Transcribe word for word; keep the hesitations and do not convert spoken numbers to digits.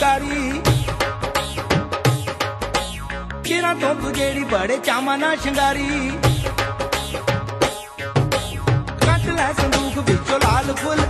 फुलकारी किरा धुप जेड़ी बड़े चामा ना शंगारी कट लै संदूक विचों लाल फुल